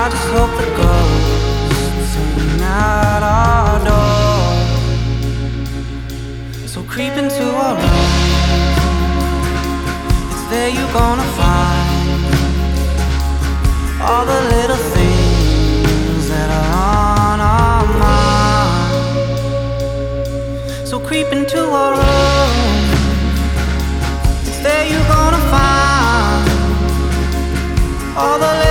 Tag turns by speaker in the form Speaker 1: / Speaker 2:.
Speaker 1: just hope the ghosts ain't at our door. So creep into our room. It's there you're gonna find all the little things that are on our mind. So creep into our room. It's there you're gonna find all the